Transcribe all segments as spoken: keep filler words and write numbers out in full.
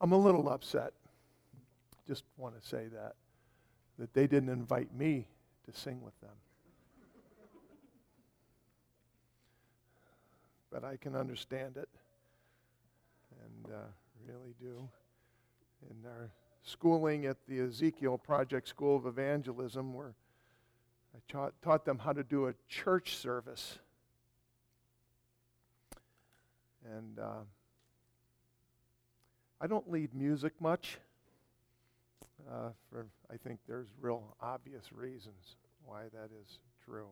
I'm a little upset. Just want to say that, that they didn't invite me to sing with them. But I can understand it, and uh, really do. In our schooling at the Ezekiel Project School of Evangelism, where I taught, taught them how to do a church service. And uh, I don't lead music much. Uh, for I think there's real obvious reasons why that is true.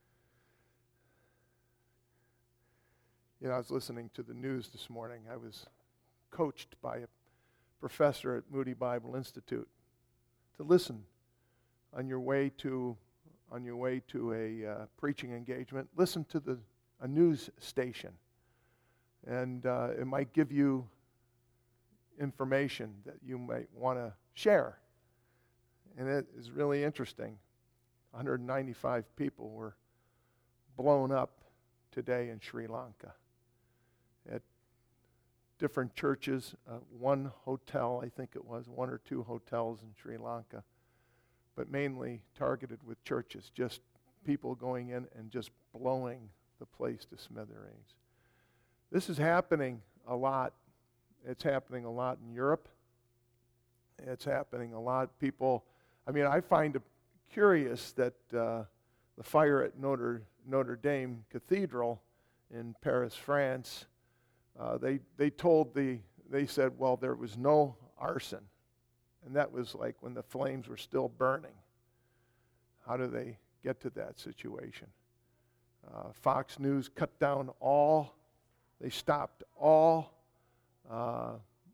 You know, I was listening to the news this morning. I was coached by a professor at Moody Bible Institute to listen on your way to on your way to a uh, preaching engagement. Listen to the a news station, and uh, it might give you information that you might want to share. And it is really interesting. one hundred ninety-five people were blown up today in Sri Lanka at different churches, uh, one hotel, I think it was, one or two hotels in Sri Lanka, but mainly targeted with churches, just people going in and just blowing the place to smithereens. This is happening a lot. It's happening a lot in Europe. It's happening a lot. People, I mean, I find it curious that uh, the fire at Notre, Notre Dame Cathedral in Paris, France, uh, they they told the, they said, well, there was no arson. And that was like when the flames were still burning. How do they get to that situation? Uh, Fox News cut down all, they stopped all uh,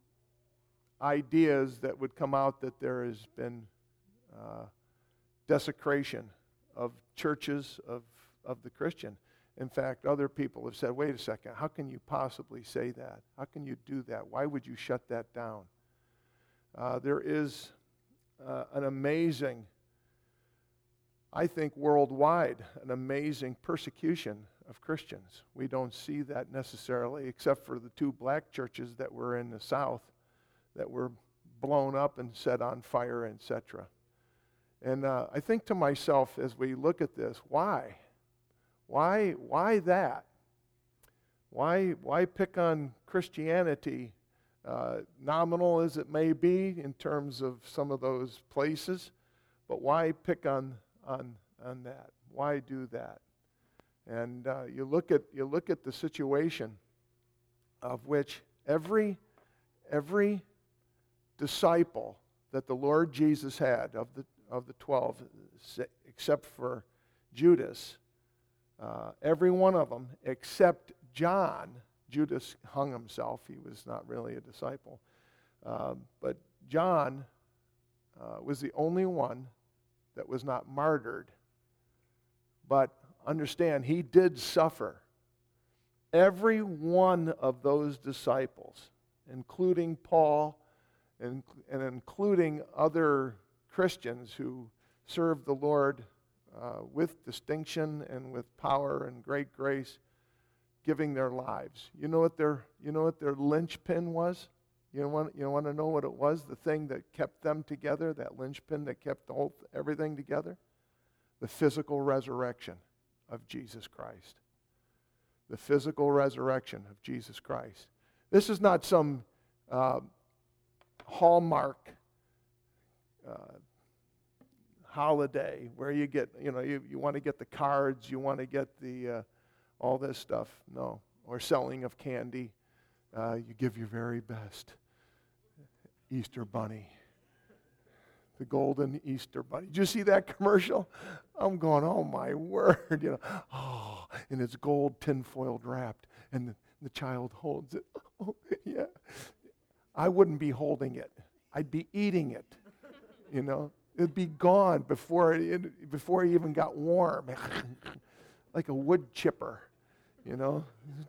ideas that would come out that there has been uh, desecration of churches of, of the Christian. In fact, other people have said, wait a second, how can you possibly say that? How can you do that? Why would you shut that down? Uh, there is uh, an amazing, I think worldwide, an amazing persecution of Christians. We don't see that necessarily, except for the two black churches that were in the South that were blown up and set on fire, et cetera. And uh, I think to myself, as we look at this, why? Why, why that? Why, why pick on Christianity, uh, nominal as it may be in terms of some of those places, but why pick on on on that? Why do that? And uh, you look at you look at the situation of which every every disciple that the Lord Jesus had of the of the twelve, except for Judas. Uh, every one of them, except John. Judas hung himself. He was not really a disciple. Uh, but John uh, was the only one that was not martyred. But understand, he did suffer. Every one of those disciples, including Paul and, and including other Christians who served the Lord Uh, with distinction and with power and great grace, giving their lives. You know what their you know what their linchpin was? You want you want to know what it was? The thing that kept them together, that linchpin that kept the whole everything together? The physical resurrection of Jesus Christ. The physical resurrection of Jesus Christ. This is not some uh, hallmark uh, holiday where you get, you know, you, you want to get the cards, you want to get the uh, all this stuff. No. Or selling of candy. Uh, you give your very best. Easter bunny. The golden Easter bunny. Did you see that commercial? I'm going, oh my word, you know. Oh, and it's gold tinfoil wrapped, and the, the child holds it. Oh, yeah. I wouldn't be holding it. I'd be eating it, you know. It'd be gone before it, before it even got warm, like a wood chipper, you know.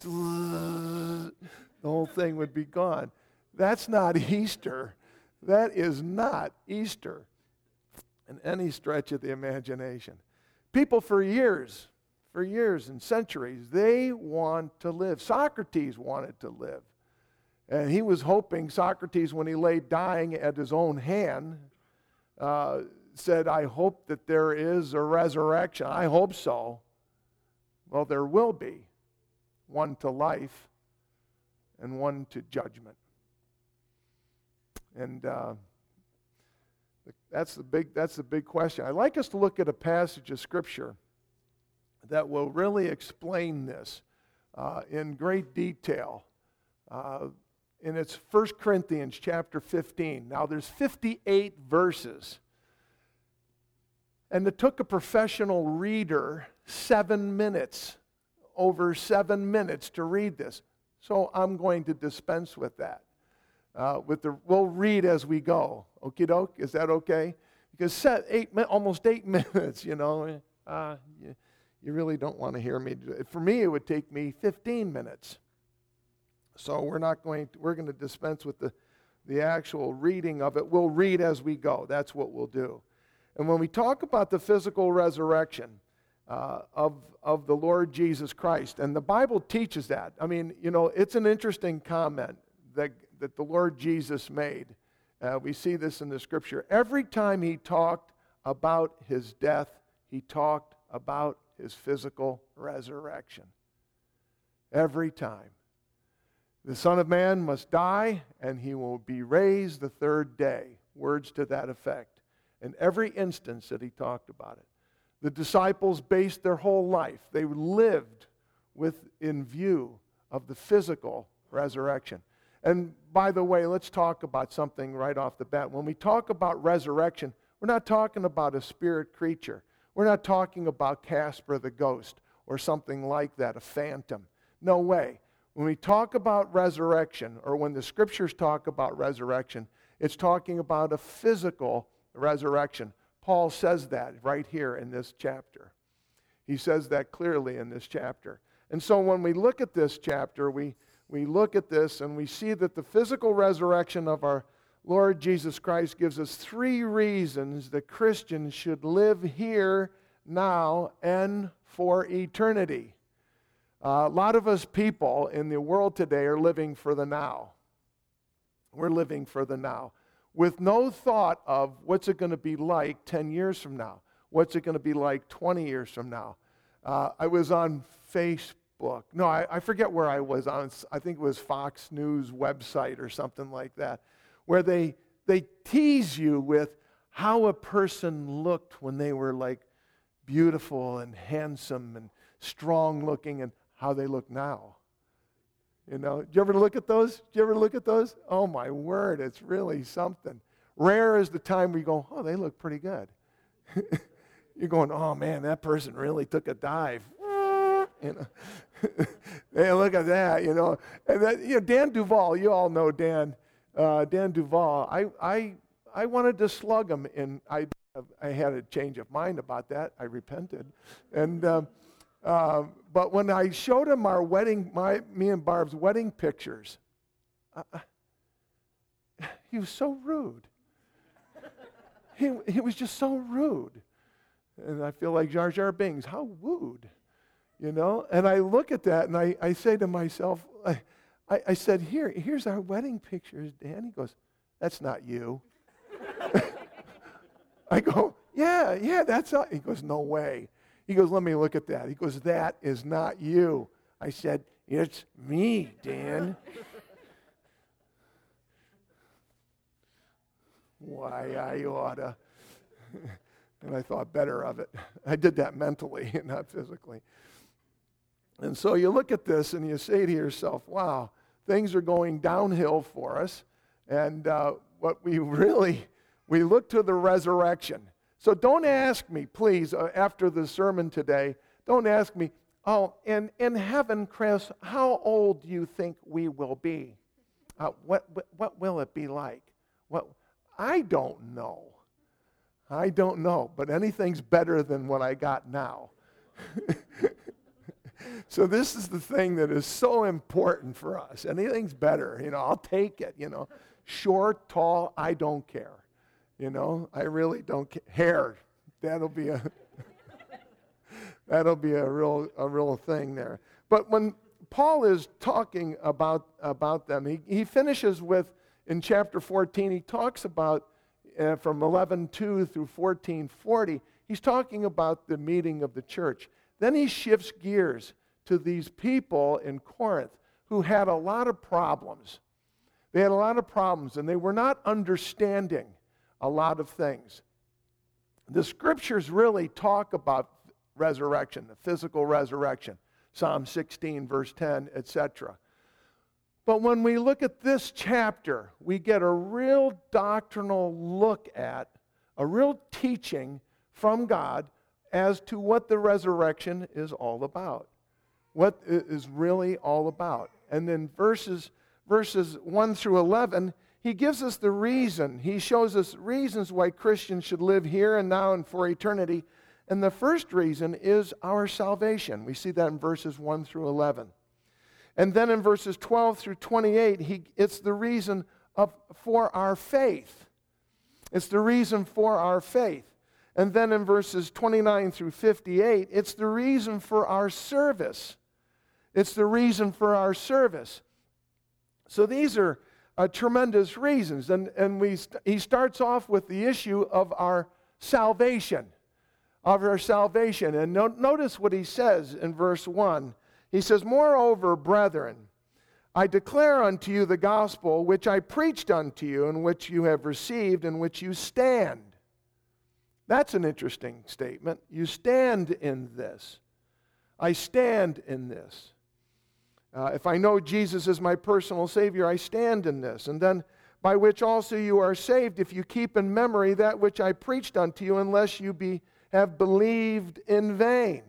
The whole thing would be gone. That's not Easter. That is not Easter in any stretch of the imagination. People for years, for years and centuries, they want to live. Socrates wanted to live. And he was hoping, Socrates, when he lay dying at his own hand, uh, said, I hope that there is a resurrection. I hope so. Well, there will be one to life and one to judgment. And uh, that's the big that's the big question. I'd like us to look at a passage of Scripture that will really explain this uh, in great detail. Uh, and it's First Corinthians chapter fifteen. Now, there's fifty-eight verses. And it took a professional reader seven minutes, over seven minutes to read this. So I'm going to dispense with that. Uh, with the, we'll read as we go. Okie doke, is that okay? Because set eight, almost eight minutes, you know, uh, you, you really don't want to hear me. For me, it would take me fifteen minutes. So we're not going to, we're going to dispense with the, the actual reading of it. We'll read as we go. That's what we'll do. And when we talk about the physical resurrection uh, of, of the Lord Jesus Christ, and the Bible teaches that. I mean, you know, it's an interesting comment that that the Lord Jesus made. Uh, we see this in the Scripture. Every time he talked about his death, he talked about his physical resurrection. Every time. The Son of Man must die, and he will be raised the third day. Words to that effect. In every instance that he talked about it. The disciples based their whole life. They lived with in view of the physical resurrection. And by the way, let's talk about something right off the bat. When we talk about resurrection, we're not talking about a spirit creature. We're not talking about Casper the ghost or something like that, a phantom. No way. When we talk about resurrection, or when the Scriptures talk about resurrection, it's talking about a physical resurrection. Paul says that right here in this chapter. He says that clearly in this chapter. And so when we look at this chapter, we We look at this and we see that the physical resurrection of our Lord Jesus Christ gives us three reasons that Christians should live here, now, and for eternity. Uh, a lot of us people in the world today are living for the now. We're living for the now with no thought of what's it going to be like ten years from now. What's it going to be like twenty years from now? Uh, I was on Facebook. Book. No, I, I forget where I was on. I think it was Fox News website or something like that, where they they tease you with how a person looked when they were like beautiful and handsome and strong looking and how they look now. You know, did you ever look at those? Did you ever look at those? Oh my word, it's really something. Rare is the time we go, oh, they look pretty good. You're going, oh man, that person really took a dive. You know, hey, look at that, you know. And that, you know, Dan Duvall, you all know Dan. Uh, Dan Duvall, I, I, I wanted to slug him, and I, I had a change of mind about that. I repented, and uh, uh, but when I showed him our wedding, my me and Barb's wedding pictures, uh, he was so rude. he he was just so rude, and I feel like Jar Jar Binks. How rude. You know, and I look at that and I, I say to myself, I, I, I said, here, here's our wedding pictures, Dan. He goes, that's not you. I go, yeah, yeah, that's not. He goes, no way. He goes, let me look at that. He goes, that is not you. I said, it's me, Dan. Why, I oughta. And I thought better of it. I did that mentally, not physically. And so you look at this and you say to yourself, wow, things are going downhill for us. And uh, what we really, we look to the resurrection. So don't ask me, please, uh, after the sermon today, don't ask me, oh, in, in heaven, Chris, how old do you think we will be? Uh, what, what, what will it be like? What, I don't know. I don't know, but anything's better than what I got now. So this is the thing that is so important for us. Anything's better, you know, I'll take it, you know. Short, tall, I don't care. You know, I really don't care. Hair, that'll be a that'll be a real a real thing there. But when Paul is talking about, about them. He, he finishes with, in chapter fourteen, he talks about, uh, from eleven two through fourteen forty, he's talking about the meeting of the church. Then he shifts gears to these people in Corinth who had a lot of problems. They had a lot of problems, and they were not understanding a lot of things. The scriptures really talk about resurrection, the physical resurrection, Psalm sixteen, verse ten, et cetera. But when we look at this chapter, we get a real doctrinal look at, a real teaching from God as to what the resurrection is all about, what it is really all about. And then verses, verses one through eleven, he gives us the reason. He shows us reasons why Christians should live here and now and for eternity. And the first reason is our salvation. We see that in verses one through eleven. And then in verses twelve through twenty-eight, he, it's the reason of, for our faith. It's the reason for our faith. And then in verses twenty-nine through fifty-eight, it's the reason for our service. It's the reason for our service. So these are uh, tremendous reasons. And, and we st- he starts off with the issue of our salvation. Of our salvation. And no, notice what he says in verse one. He says, "Moreover, brethren, I declare unto you the gospel which I preached unto you, and which you have received, in which you stand." That's an interesting statement. You stand in this. I stand in this. Uh, if I know Jesus is my personal Savior, I stand in this. And then, by which also you are saved, if you keep in memory that which I preached unto you, unless you be have believed in vain.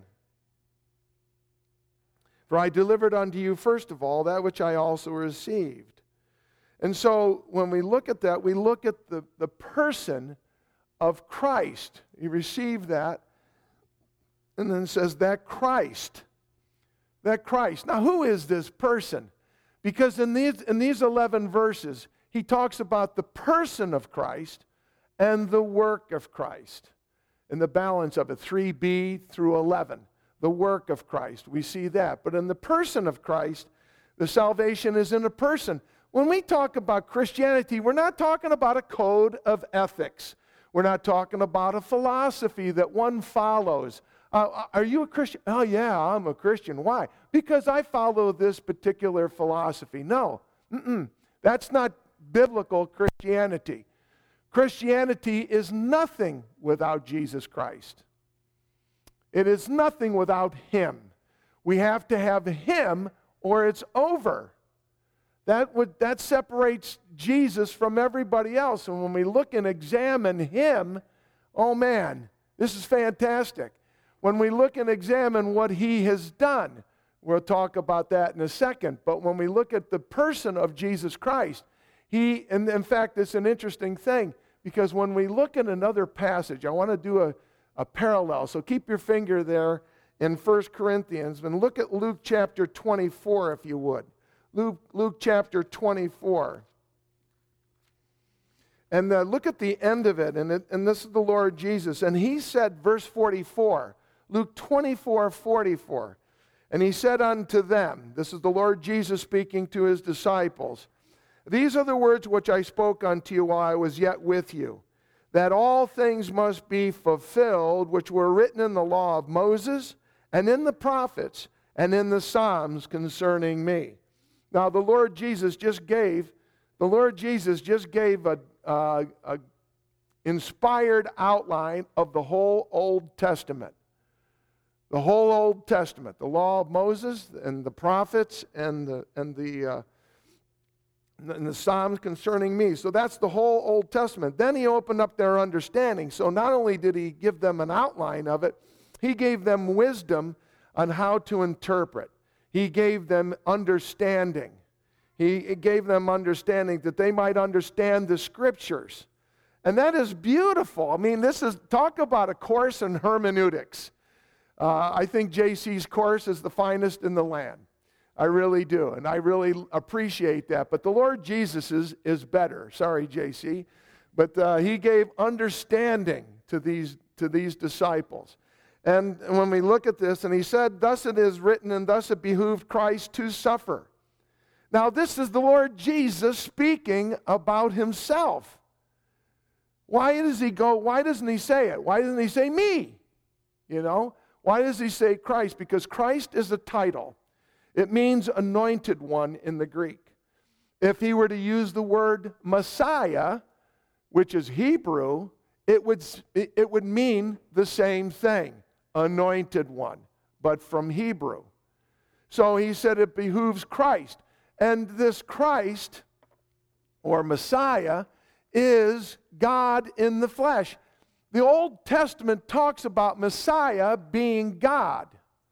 For I delivered unto you first of all that which I also received. And so when we look at that, we look at the, the person of Christ. You receive that, and then it says that Christ. That Christ. Now who is this person? Because in these, in these eleven verses, he talks about the person of Christ and the work of Christ. In the balance of it, three b through eleven. The work of Christ. We see that. But in the person of Christ, the salvation is in a person. When we talk about Christianity, we're not talking about a code of ethics. We're not talking about a philosophy that one follows. Uh, are you a Christian? Oh, yeah, I'm a Christian. Why? Because I follow this particular philosophy. No. Mm-mm. That's not biblical Christianity. Christianity is nothing without Jesus Christ. It is nothing without Him. We have to have Him or it's over. That would that separates Jesus from everybody else. And when we look and examine Him, oh man, this is fantastic. When we look and examine what He has done, we'll talk about that in a second. But when we look at the person of Jesus Christ, He, and in fact, it's an interesting thing, because when we look at another passage, I want to do a A parallel. So keep your finger there in First Corinthians and look at Luke chapter twenty-four, if you would. Luke, Luke chapter twenty-four. And uh, look at the end of it, and, it, and this is the Lord Jesus. And He said, verse forty-four, Luke twenty-four, forty-four, and He said unto them, this is the Lord Jesus speaking to His disciples, "These are the words which I spoke unto you while I was yet with you, that all things must be fulfilled which were written in the law of Moses and in the prophets and in the Psalms concerning me." Now the Lord Jesus just gave, the Lord Jesus just gave a, uh, a inspired outline of the whole Old Testament. The whole Old Testament, the law of Moses and the prophets and the and the uh, and the Psalms concerning me. So that's the whole Old Testament. Then He opened up their understanding. So not only did He give them an outline of it, He gave them wisdom on how to interpret. He gave them understanding. He gave them understanding that they might understand the Scriptures. And that is beautiful. I mean, this is, talk about a course in hermeneutics. Uh, I think J C's course is the finest in the land. I really do, and I really appreciate that. But the Lord Jesus is, is better. Sorry, J C. But uh, He gave understanding to these, to these disciples. And when we look at this, and he said, thus it is written, and thus it behooved Christ to suffer. Now this is the Lord Jesus speaking about himself. Why does he go, why doesn't he say it? Why doesn't he say me? You know, why does he say Christ? Because Christ is a title. It means anointed one in the Greek. If he were to use the word Messiah, which is Hebrew, it would, it would mean the same thing, anointed one, but from Hebrew. So he said it behooves Christ. And this Christ, or Messiah, is God in the flesh. The Old Testament talks about Messiah being God.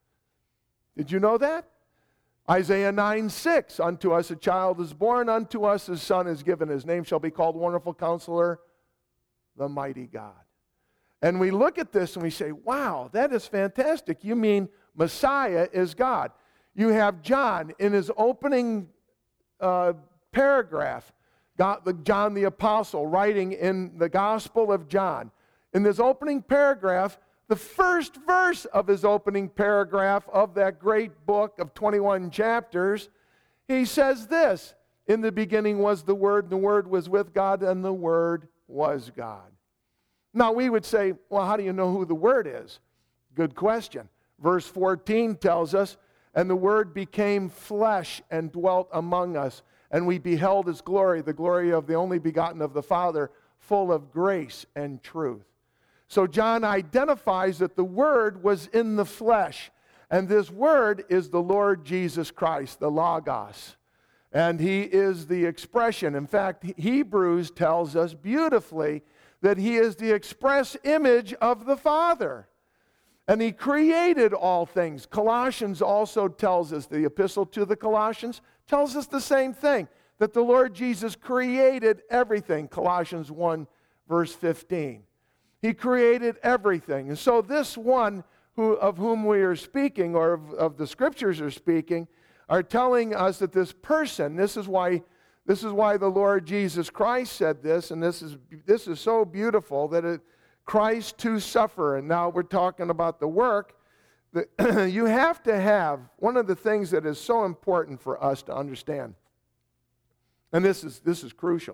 Did you know that? Isaiah nine six, unto us a child is born, unto us a son is given. His name shall be called Wonderful Counselor, the Mighty God. And we look at this and we say, wow, that is fantastic. You mean Messiah is God. You have John in his opening uh, paragraph, God, the, John the Apostle writing in the Gospel of John. In this opening paragraph, the first verse of his opening paragraph of that great book of twenty-one chapters, he says this, in the beginning was the Word, and the Word was with God, and the Word was God. Now we would say, well, how do you know who the Word is? Good question. Verse fourteen tells us, and the Word became flesh and dwelt among us, and we beheld his glory, the glory of the only begotten of the Father, full of grace and truth. So John identifies that the Word was in the flesh, and this Word is the Lord Jesus Christ, the Logos. And he is the expression. In fact, Hebrews tells us beautifully that he is the express image of the Father. And he created all things. Colossians also tells us, the epistle to the Colossians tells us the same thing, that the Lord Jesus created everything. Colossians one, verse fifteen. He created everything. And so this one who, of whom we are speaking, or of, of the Scriptures are speaking, are telling us that this person, this is why, this is why the Lord Jesus Christ said this, and this is, this is so beautiful, that it, Christ to suffer. And now we're talking about the work. That you have to have, one of the things that is so important for us to understand, and this is, this is crucial.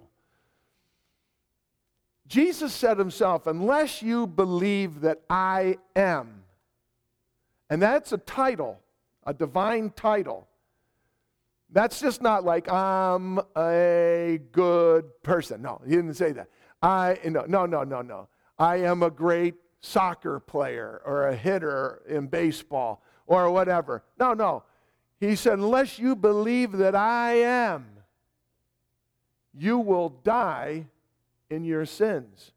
Jesus said himself, unless you believe that I am, and that's a title, a divine title. That's just not like, I'm a good person. No, he didn't say that. I, no, no, no, no, no. I am a great soccer player or a hitter in baseball or whatever. No, no. He said, unless you believe that I am, you will die in your sins.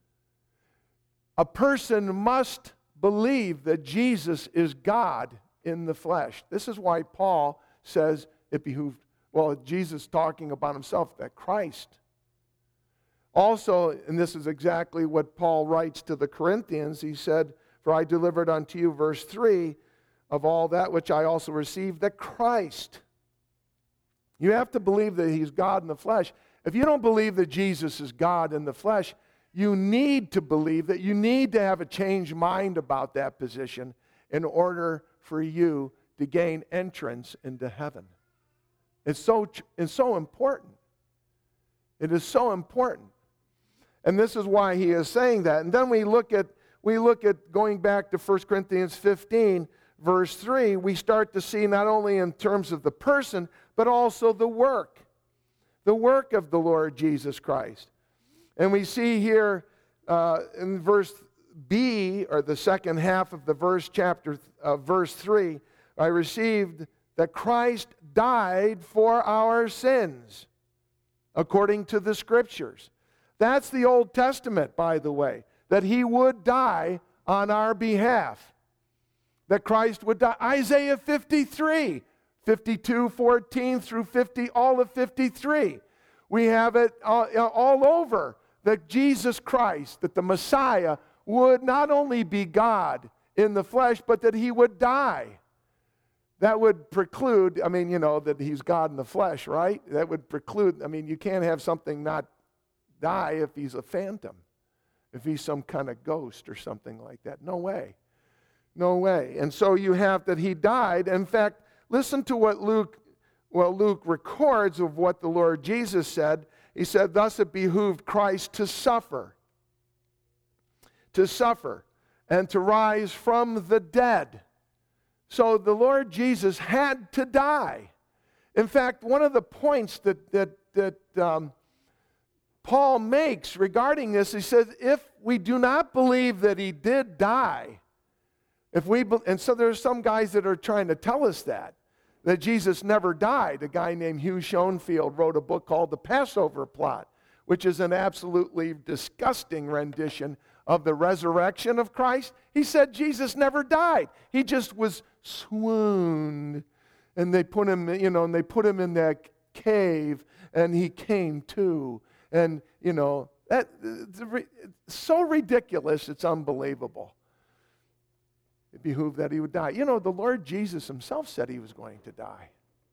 A person must believe that Jesus is God in the flesh. This is why Paul says it behooved, well, Jesus talking about himself, that Christ. Also, and this is exactly what Paul writes to the Corinthians, he said, for I delivered unto you, verse three, of all that which I also received, that Christ. You have to believe that he's God in the flesh. If you don't believe that Jesus is God in the flesh, you need to believe that you need to have a changed mind about that position in order for you to gain entrance into heaven. It's so, it's so important. It is so important. And this is why he is saying that. And then we look at, we look at going back to First Corinthians fifteen, verse three, we start to see not only in terms of the person, but also the work. The work of the Lord Jesus Christ. And we see here uh, in verse B, or the second half of the verse, chapter, uh, verse three, I received that Christ died for our sins, according to the Scriptures. That's the Old Testament, by the way, that he would die on our behalf. That Christ would die. Isaiah fifty-three, fifty-two, fourteen through fifty, all of fifty-three. We have it all, all over that Jesus Christ, that the Messiah, would not only be God in the flesh, but that he would die. That would preclude, I mean, you know, that he's God in the flesh, right? That would preclude, I mean, you can't have something not die if he's a phantom, if he's some kind of ghost or something like that. No way. No way. And so you have that he died. In fact, listen to what Luke, well, Luke records of what the Lord Jesus said. He said, thus it behooved Christ to suffer, to suffer, and to rise from the dead. So the Lord Jesus had to die. In fact, one of the points that, that, that um, Paul makes regarding this, he says, if we do not believe that he did die, if we, and so there's some guys that are trying to tell us that, that Jesus never died. A guy named Hugh Schoenfield wrote a book called The Passover Plot, which is an absolutely disgusting rendition of the resurrection of Christ. He said Jesus never died. He just was swooned. And they put him, you know, and they put him in that cave, and he came to. And, you know, that it's so ridiculous, it's unbelievable. It behooved that he would die. You know, the Lord Jesus himself said he was going to die.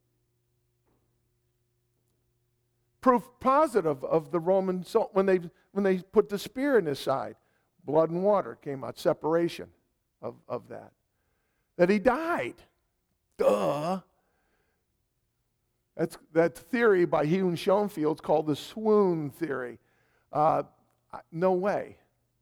Proof positive of the Roman, so when they when they put the spear in his side, blood and water came out, separation of, of that. That he died. Duh. That's that theory by Hugh Schoenfield is called the swoon theory. Uh, no way.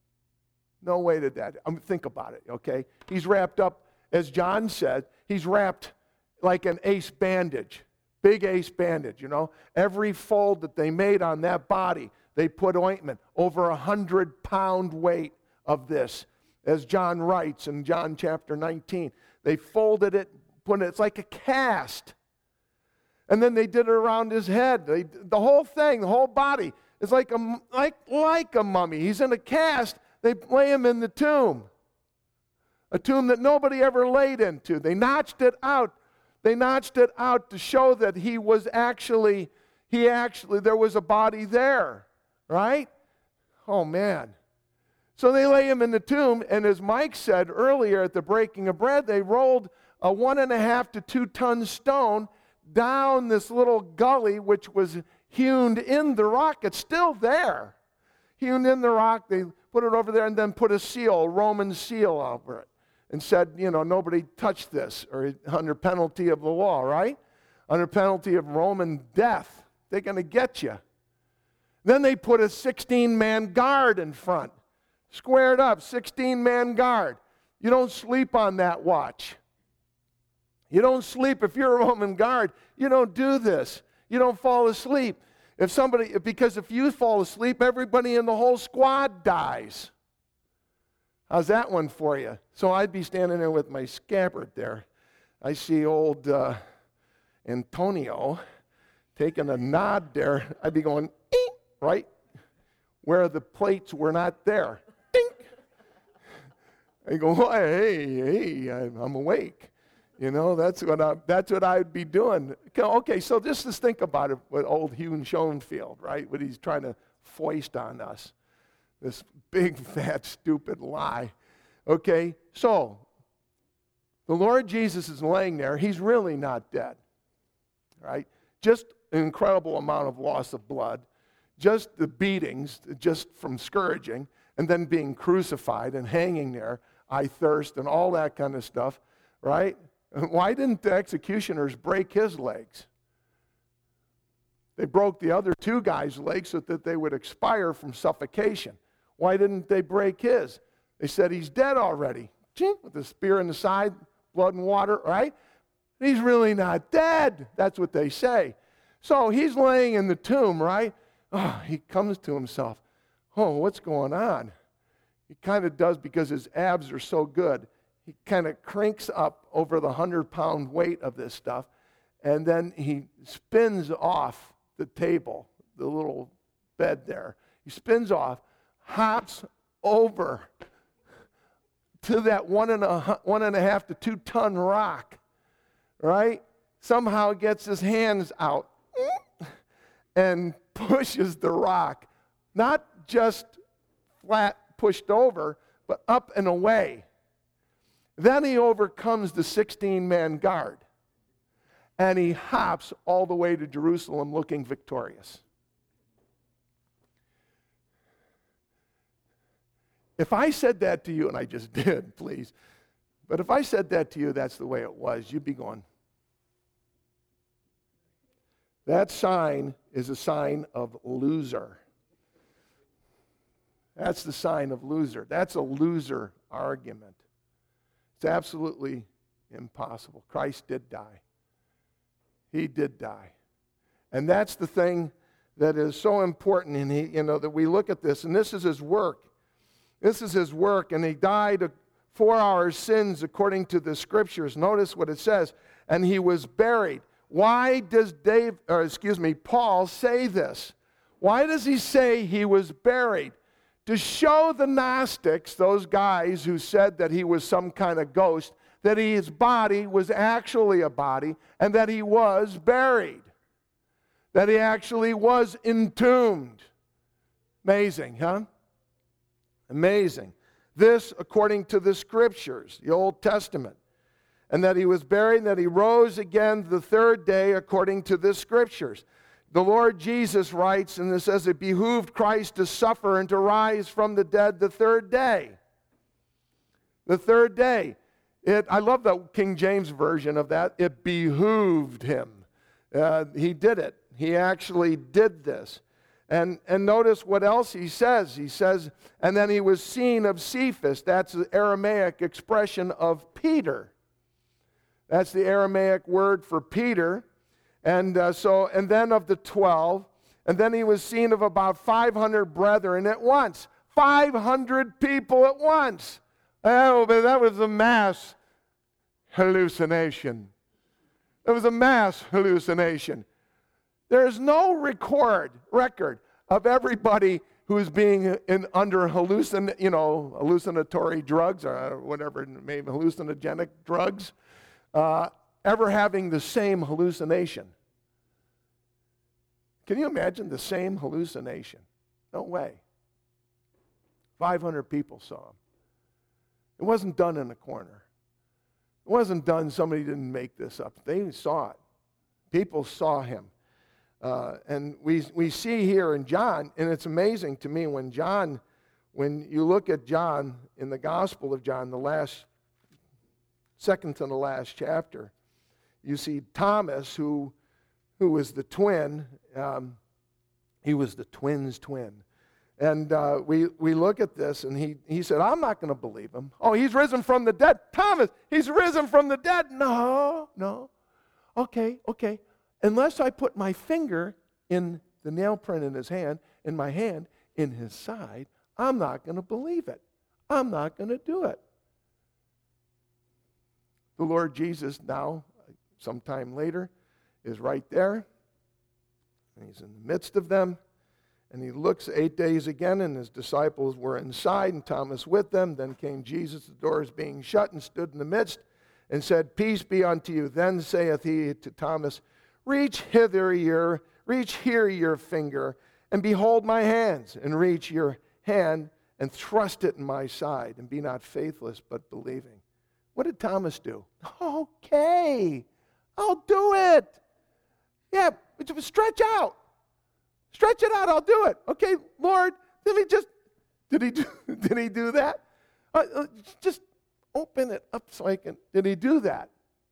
No way to that. I mean, think about it, okay? He's wrapped up, as John said, he's wrapped like an ace bandage, big ace bandage, you know? Every fold that they made on that body, they put ointment, over a hundred pound weight of this, as John writes in John chapter nineteen. They folded it, put it, it's like a cast. And then they did it around his head. They, the whole thing, the whole body is like a, like, like a mummy. He's in a cast. They lay him in the tomb, a tomb that nobody ever laid into. They notched it out. They notched it out to show that he was actually, he actually, there was a body there, right? Oh, man. So they lay him in the tomb, and as Mike said earlier at the breaking of bread, they rolled a one and a half to two ton stone down this little gully, which was hewn in the rock. It's still there. Hewn in the rock, they put it over there and then put a seal, a Roman seal over it, and said, you know, nobody touched this, or under penalty of the law, right? Under penalty of Roman death. They're going to get you. Then they put a sixteen-man guard in front, squared up, sixteen-man guard. You don't sleep on that watch. You don't sleep. If you're a Roman guard, you don't do this. You don't fall asleep. If somebody, because if you fall asleep, everybody in the whole squad dies. How's that one for you? So I'd be standing there with my scabbard there. I see old uh, Antonio taking a nod there. I'd be going, eek, right? Where the plates were not there. Ding. I go, hey, hey, I'm awake. You know, that's what I, that's what I'd be doing. Okay, so just to think about it with old Hugh Schoenfield, right? What he's trying to foist on us. This big, fat, stupid lie. Okay, so the Lord Jesus is laying there. He's really not dead, right? Just an incredible amount of loss of blood. Just the beatings, just from scourging, and then being crucified and hanging there. I thirst and all that kind of stuff, right? Why didn't the executioners break his legs? They broke the other two guys' legs so that they would expire from suffocation. Why didn't they break his? They said he's dead already. With the spear in the side, blood and water, right? He's really not dead. That's what they say. So he's laying in the tomb, right? Oh, he comes to himself. Oh, what's going on? He kind of does because his abs are so good. He kind of cranks up over the hundred-pound weight of this stuff, and then he spins off the table, the little bed there. He spins off, hops over to that one and a, one and a half to two-ton rock, right? Somehow gets his hands out and pushes the rock, not just flat pushed over, but up and away. Then he overcomes the sixteen-man guard, and he hops all the way to Jerusalem looking victorious. If I said that to you, and I just did, please, But if I said that to you, that's the way it was, you'd be going. That sign is a sign of loser. That's the sign of loser. That's a loser argument. It's absolutely impossible. Christ did die. He did die. And that's the thing that is so important, and he, you know, that we look at this, and this is his work. This is his work, and he died for our sins according to the Scriptures. Notice what it says, and he was buried. Why does Dave, or excuse me, Paul say this? Why does he say he was buried? To show the Gnostics, those guys who said that he was some kind of ghost, that his body was actually a body, and that he was buried. That he actually was entombed. Amazing, huh? Amazing. This according to the Scriptures, the Old Testament. And that he was buried, and that he rose again the third day according to the Scriptures. The Lord Jesus writes, and it says, it behooved Christ to suffer and to rise from the dead the third day. The third day. It, I love the King James version of that. It behooved him. Uh, he did it. He actually did this. And, and notice what else he says. He says, and then he was seen of Cephas. That's the Aramaic expression of Peter. That's the Aramaic word for Peter. And uh, so, and then of the twelve. And then he was seen of about five hundred brethren at once. five hundred people at once. Oh, but that was a mass hallucination. It was a mass hallucination. There's no record, record of everybody who's being in, under hallucin, you know, hallucinatory drugs or whatever, maybe hallucinogenic drugs, uh, ever having the same hallucination. Can you imagine the same hallucination? No way. five hundred people saw him. It wasn't done in a corner. It wasn't done, somebody didn't make this up. They saw it. People saw him. Uh, and we we see here in John, and it's amazing to me when John, when you look at John in the Gospel of John, the last, second to the last chapter, you see Thomas, who, who was the twin. Um, he was the twin's twin. And uh, we, we look at this, and he, he said, I'm not going to believe him. Oh, he's risen from the dead. Thomas, he's risen from the dead. No, no. Okay, okay. Unless I put my finger in the nail print in his hand, in my hand, in his side, I'm not going to believe it. I'm not going to do it. The Lord Jesus now, sometime later, is right there. And he's in the midst of them. And he looks eight days again, and his disciples were inside, and Thomas with them. Then came Jesus, the doors being shut, and stood in the midst, and said, Peace be unto you. Then saith he to Thomas, Reach hither your, reach here your finger, and behold my hands, and reach your hand, and thrust it in my side, and be not faithless, but believing. What did Thomas do? Okay, I'll do it. Yeah, stretch out. Stretch it out, I'll do it. Okay, Lord, let me just, did he do, did he do that? Uh, uh, just open it up so I can, did he do that?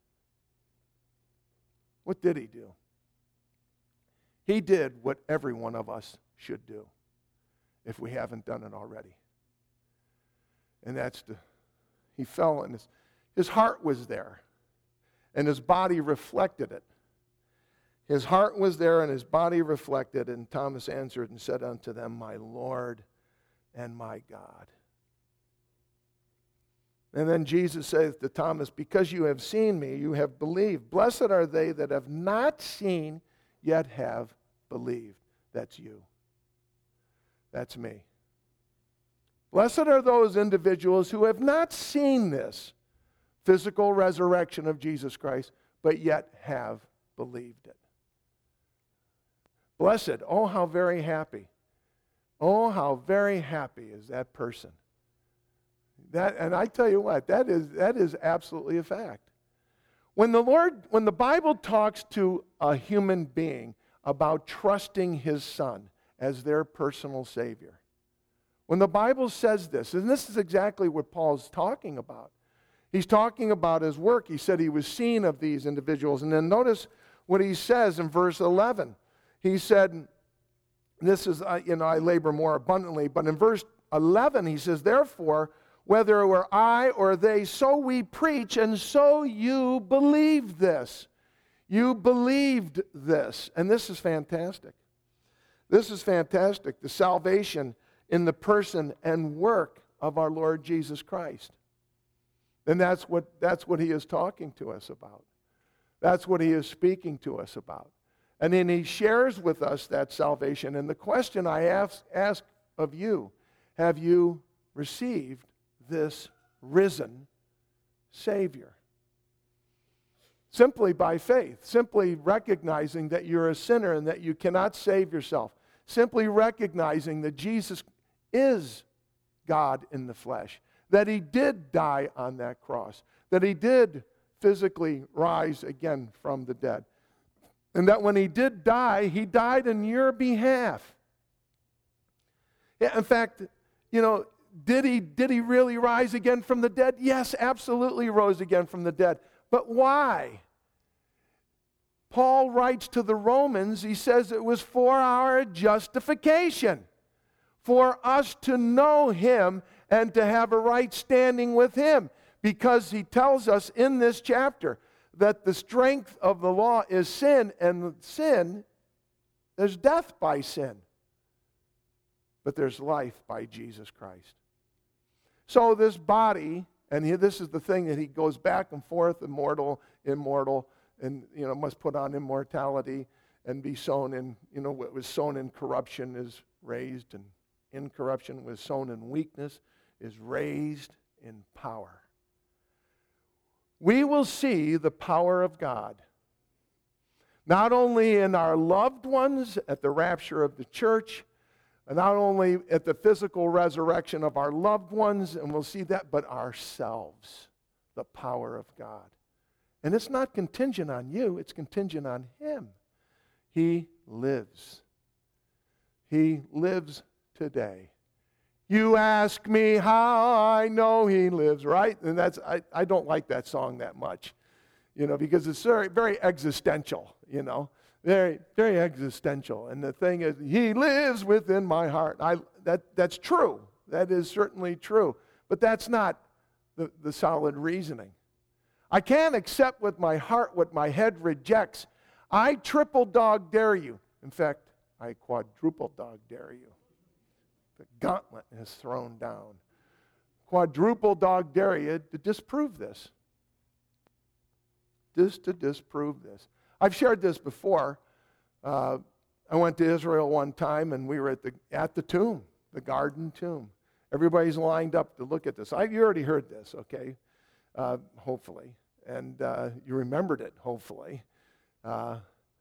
What did he do? He did what every one of us should do if we haven't done it already. And that's the, he fell and his, his heart was there and his body reflected it. His heart was there and his body reflected, and Thomas answered and said unto them, My Lord and my God. And then Jesus saith to Thomas, Because you have seen me, you have believed. Blessed are they that have not seen, yet have believed. That's you. That's me. Blessed are those individuals who have not seen this physical resurrection of Jesus Christ, but yet have believed it. Blessed, oh how very happy. Oh how very happy is that person. That, and I tell you what, that is that is absolutely a fact. When the Lord, when the Bible talks to a human being about trusting his Son as their personal Savior, when the Bible says this, and this is exactly what Paul's talking about, He's talking about his work. He said he was seen of these individuals. And then notice what he says in verse eleven. He said, this is, uh, you know, I labor more abundantly. But in verse eleven, he says, therefore, whether it were I or they, so we preach, and so you believe this. You believed this. And this is fantastic. This is fantastic. The salvation in the person and work of our Lord Jesus Christ. And that's what, that's what he is talking to us about. That's what he is speaking to us about. And then he shares with us that salvation. And the question I ask, ask of you, have you received this risen Savior? Simply by faith, simply recognizing that you're a sinner and that you cannot save yourself. Simply recognizing that Jesus is God in the flesh. That he did die on that cross, that he did physically rise again from the dead, and that when he did die, he died in your behalf. In fact, you know, did he, did he really rise again from the dead? Yes, absolutely rose again from the dead. But why? Paul writes to the Romans, he says it was for our justification, for us to know him and to have a right standing with him. Because he tells us in this chapter that the strength of the law is sin, and sin, there's death by sin. But there's life by Jesus Christ. So this body, and he, this is the thing that he goes back and forth, immortal, immortal, and you know must put on immortality and be sown in, you know, what was sown in corruption is raised, and incorruption was sown in weakness is raised in power. We will see the power of God, not only in our loved ones at the rapture of the church, and not only at the physical resurrection of our loved ones, and we'll see that, but ourselves, the power of God. And it's not contingent on you, it's contingent on him. He lives. He lives today. You ask me how I know he lives, right? And that's I, I don't like that song that much, you know, because it's very, very existential, you know, very, very existential. And the thing is, he lives within my heart. I that that's true. That is certainly true. But that's not the, the solid reasoning. I can't accept with my heart what my head rejects. I triple dog dare you. In fact, I quadruple dog dare you. The gauntlet is thrown down. Quadruple dog dare you to disprove this. Just to disprove this. I've shared this before. Uh, I went to Israel one time, and we were at the at the tomb, the garden tomb. Everybody's lined up to look at this. I, you already heard this, okay? Uh, hopefully. And uh, you remembered it, hopefully. Uh,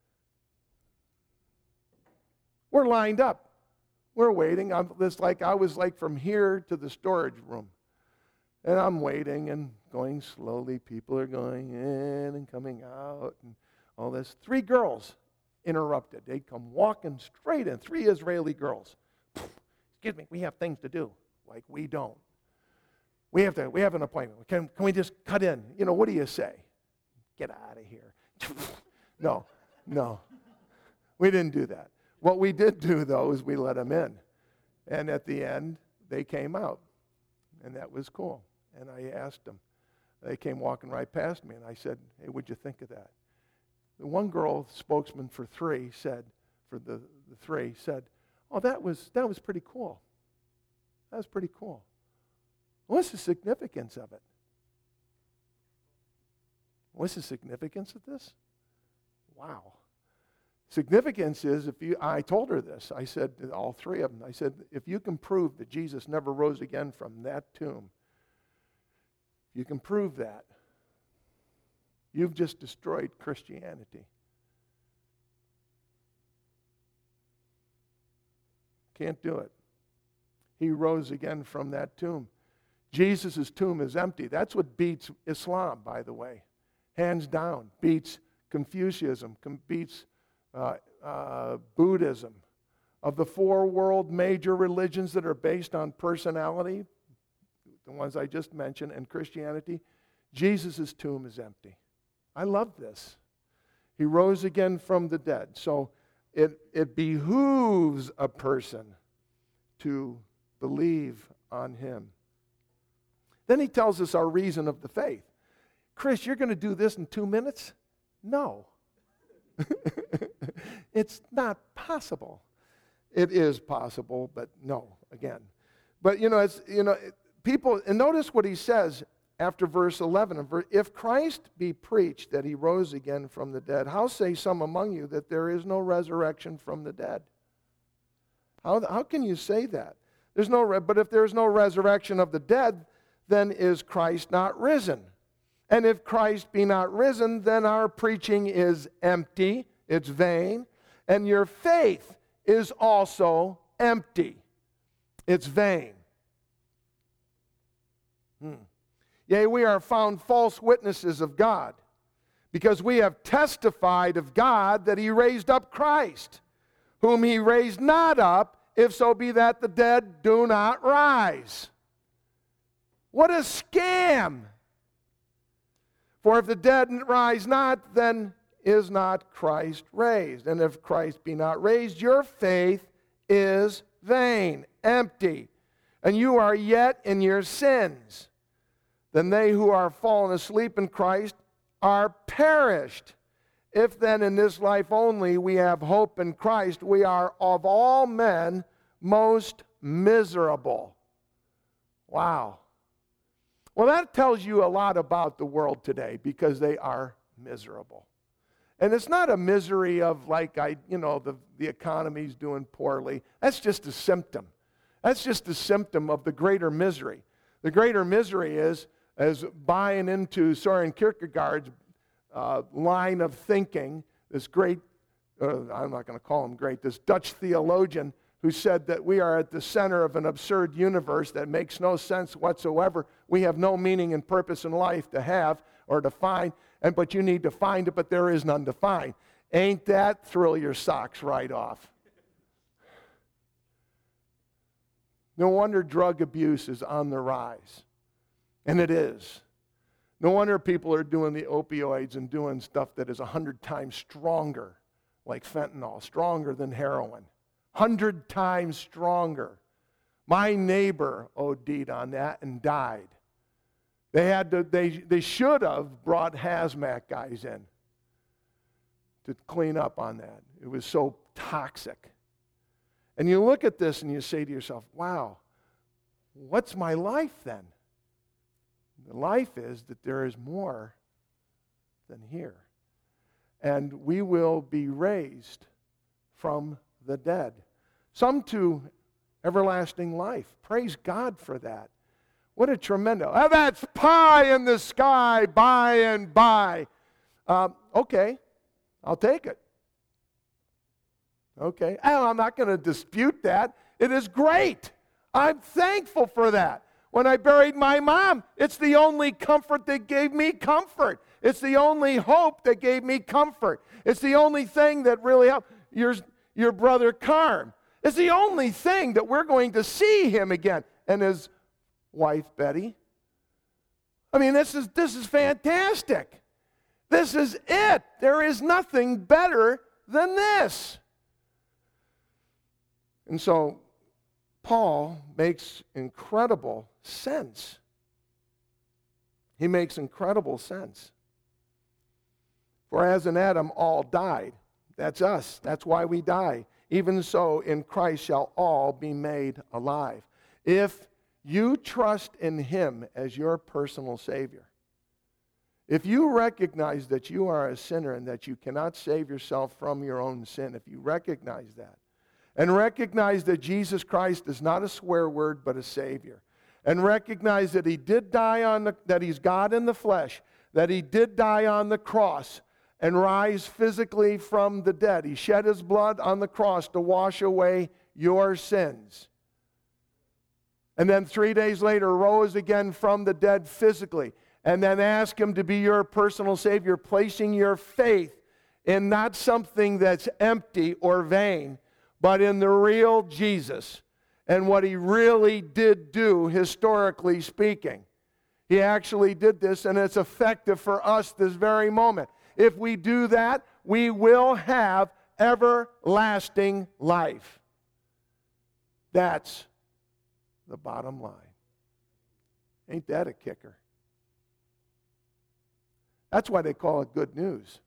we're lined up. We're waiting. I'm this like I was like from here to the storage room. And I'm waiting and going slowly. People are going in and coming out and all this. Three girls interrupted. They come walking straight in. Three Israeli girls. Excuse me, we have things to do. Like we don't. We have to, we have an appointment. Can, can we just cut in? You know, what do you say? Get out of here. No, no. We didn't do that. What we did do, though, is we let them in. And at the end, they came out. And that was cool. And I asked them. They came walking right past me, and I said, hey, what'd you think of that? The one girl, spokesman for three, said, for the, the three, said, oh, that was, that was pretty cool. That was pretty cool. What's the significance of it? What's the significance of this? Wow. Significance is, if you, I told her this, I said to all three of them, I said, if you can prove that Jesus never rose again from that tomb, you can prove that, you've just destroyed Christianity. Can't do it. He rose again from that tomb. Jesus' tomb is empty. That's what beats Islam, by the way. Hands down. Beats Confucianism, beats Uh, uh, Buddhism. Of the four world major religions that are based on personality, the ones I just mentioned, and Christianity, Jesus' tomb is empty. I love this. He rose again from the dead. So it, it behooves a person to believe on him. Then he tells us our reason of the faith. Chris, you're going to do this in two minutes? No. It's not possible. It is possible, but no, again. But, you know, it's, you know, people, and notice what he says after verse eleven. If Christ be preached that he rose again from the dead, how say some among you that there is no resurrection from the dead? How, how can you say that? There's no, re- but if there's no resurrection of the dead, then is Christ not risen? And if Christ be not risen, then our preaching is empty, it's vain, and your faith is also empty. It's vain. Hmm. Yea, we are found false witnesses of God, because we have testified of God that he raised up Christ, whom he raised not up, if so be that the dead do not rise. What a scam! For if the dead rise not, then is not Christ raised. And if Christ be not raised, your faith is vain, empty, and you are yet in your sins. Then they who are fallen asleep in Christ are perished. If then in this life only we have hope in Christ, we are of all men most miserable. Wow. Well, that tells you a lot about the world today, because they are miserable. And it's not a misery of like, I, you know, the, the economy's doing poorly. That's just a symptom. That's just a symptom of the greater misery. The greater misery is, as buying into Soren Kierkegaard's uh, line of thinking, this great, uh, I'm not going to call him great, this Dutch theologian who said that we are at the center of an absurd universe that makes no sense whatsoever. We have no meaning and purpose in life to have or to find, and but you need to find it, but there is none to find. Ain't that thrill your socks right off? No wonder drug abuse is on the rise. And it is. No wonder people are doing the opioids and doing stuff that is a hundred times stronger, like fentanyl, stronger than heroin. Hundred times stronger. My neighbor OD'd on that and died. They had to, they, they should have brought hazmat guys in to clean up on that. It was so toxic. And you look at this and you say to yourself, wow, what's my life then? The life is that there is more than here. And we will be raised from the dead. Some to everlasting life. Praise God for that. What a tremendous, oh, that's pie in the sky by and by. Um, okay, I'll take it. Okay, and I'm not going to dispute that. It is great. I'm thankful for that. When I buried my mom, it's the only comfort that gave me comfort. It's the only hope that gave me comfort. It's the only thing that really helped. Your, your brother Carm. It's the only thing that we're going to see him again. And his wife, Betty. I mean, this is, this is fantastic. This is it. There is nothing better than this. And so, Paul makes incredible sense. He makes incredible sense. For as in Adam all died, that's us, that's why we die. Even so in Christ shall all be made alive. If you trust in him as your personal Savior, if you recognize that you are a sinner and that you cannot save yourself from your own sin, if you recognize that, and recognize that Jesus Christ is not a swear word but a Savior, and recognize that he did die on the, that he's God in the flesh, that he did die on the cross and rise physically from the dead. He shed his blood on the cross to wash away your sins. And then three days later rose again from the dead physically. And then ask him to be your personal Savior, placing your faith in not something that's empty or vain, but in the real Jesus and what he really did do, historically speaking. He actually did this, and it's effective for us this very moment. If we do that, we will have everlasting life. That's the bottom line. Ain't that a kicker? That's why they call it good news.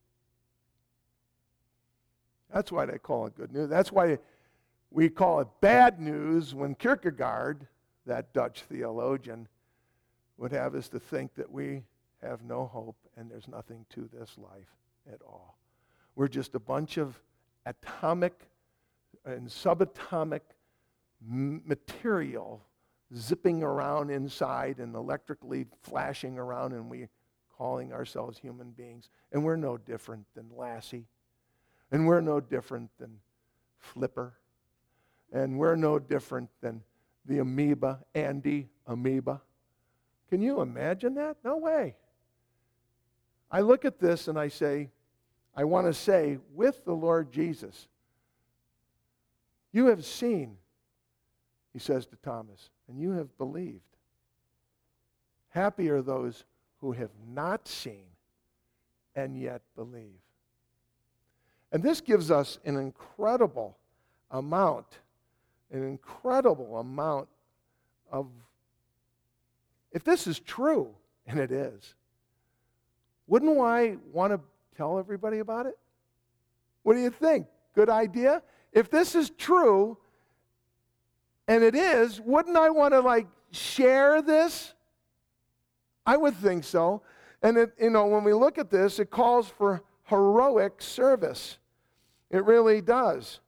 That's why they call it good news. That's why we call it bad news when Kierkegaard, that Dutch theologian, would have us to think that we have no hope and there's nothing to this life at all. We're just a bunch of atomic and subatomic m- material zipping around inside and electrically flashing around, and we calling ourselves human beings. And we're no different than Lassie. And we're no different than Flipper. And we're no different than the amoeba, Andy amoeba. Can you imagine that? No way. I look at this and I say, I want to say, with the Lord Jesus, you have seen, he says to Thomas, and you have believed. Happy are those who have not seen and yet believe. And this gives us an incredible amount, an incredible amount of, if this is true, and it is, wouldn't I want to tell everybody about it? What do you think? Good idea? If this is true, and it is, wouldn't I want to like share this? I would think so. And it, you know, when we look at this, it calls for heroic service. It really does.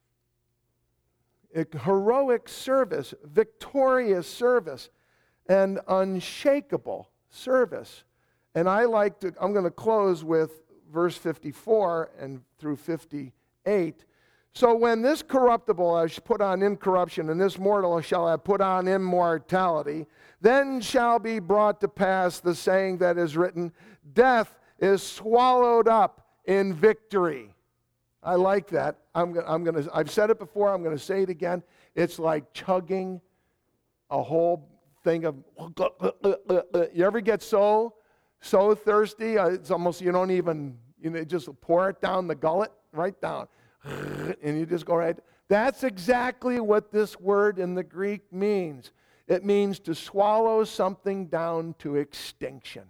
It, heroic service, victorious service, and unshakable service. And I like to, I'm going to close with verse fifty-four and through fifty-eight. So when this corruptible I shall put on incorruption, and this mortal shall have put on immortality, then shall be brought to pass the saying that is written, death is swallowed up in victory. I like that. I'm, I'm going to, I've said it before, I'm going to say it again. It's like chugging a whole thing of, you ever get so, so thirsty, it's almost, you don't even, you know, just pour it down the gullet, right down. And you just go right. That's exactly what this word in the Greek means. It means to swallow something down to extinction.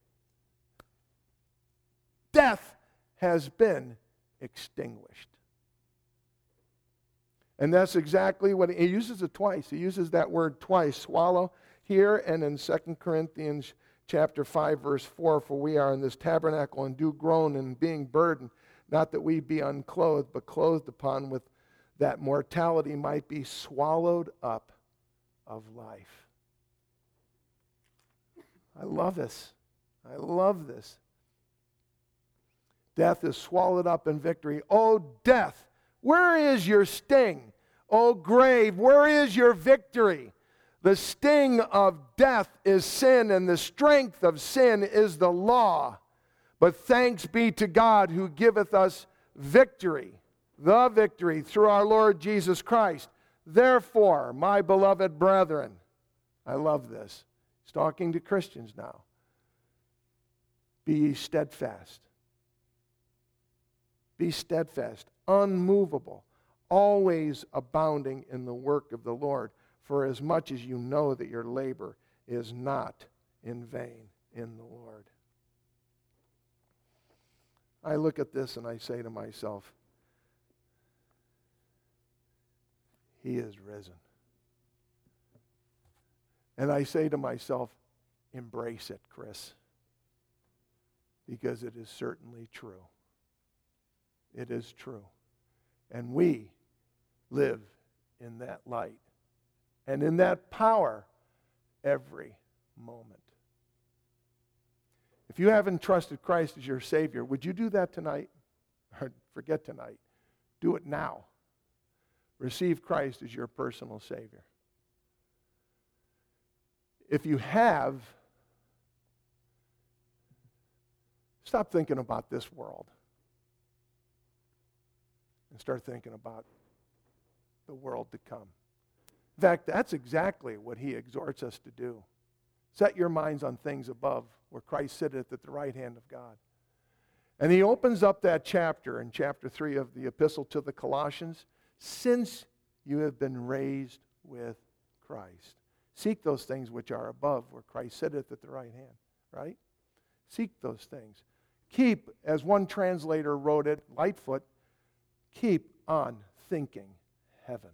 Death has been extinguished. And that's exactly what he uses it twice. He uses that word twice, swallow, here and in Second Corinthians chapter five, verse four, for we are in this tabernacle and do groan and being burdened, not that we be unclothed, but clothed upon with that mortality might be swallowed up of life. I love this. I love this. Death is swallowed up in victory. Oh, death, where is your sting? Oh, grave, where is your victory? The sting of death is sin, and the strength of sin is the law. But thanks be to God who giveth us victory, the victory, through our Lord Jesus Christ. Therefore, my beloved brethren, I love this. He's talking to Christians now. Be ye steadfast. Be steadfast, unmovable, always abounding in the work of the Lord, for as much as you know that your labor is not in vain in the Lord. I look at this and I say to myself, He is risen. And I say to myself, embrace it, Chris, because it is certainly true. It is true. And we live in that light and in that power every moment. If you haven't trusted Christ as your Savior, would you do that tonight? Or forget tonight. Do it now. Receive Christ as your personal Savior. If you have, stop thinking about this world and start thinking about the world to come. In fact, that's exactly what he exhorts us to do. Set your minds on things above, where Christ sitteth at the right hand of God. And he opens up that chapter in chapter three of the epistle to the Colossians. Since you have been raised with Christ. Seek those things which are above, where Christ sitteth at the right hand. Right? Seek those things. Keep, as one translator wrote it, Lightfoot, keep on thinking heaven.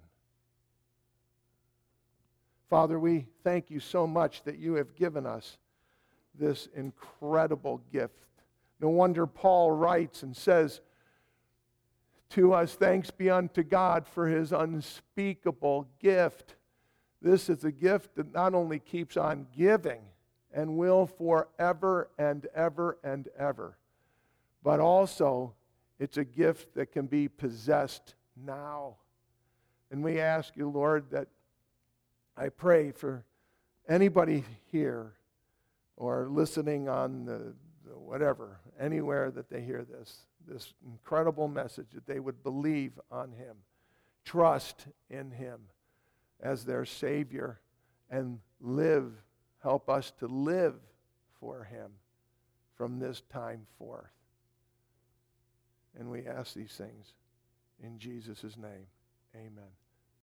Father, we thank you so much that you have given us this incredible gift. No wonder Paul writes and says to us, thanks be unto God for his unspeakable gift. This is a gift that not only keeps on giving and will forever and ever and ever, but also it's a gift that can be possessed now. And we ask you, Lord, that I pray for anybody here or listening on the, the whatever, anywhere that they hear this, this incredible message, that they would believe on him, trust in him as their Savior, and live, help us to live for him from this time forth. And we ask these things in Jesus' name. Amen.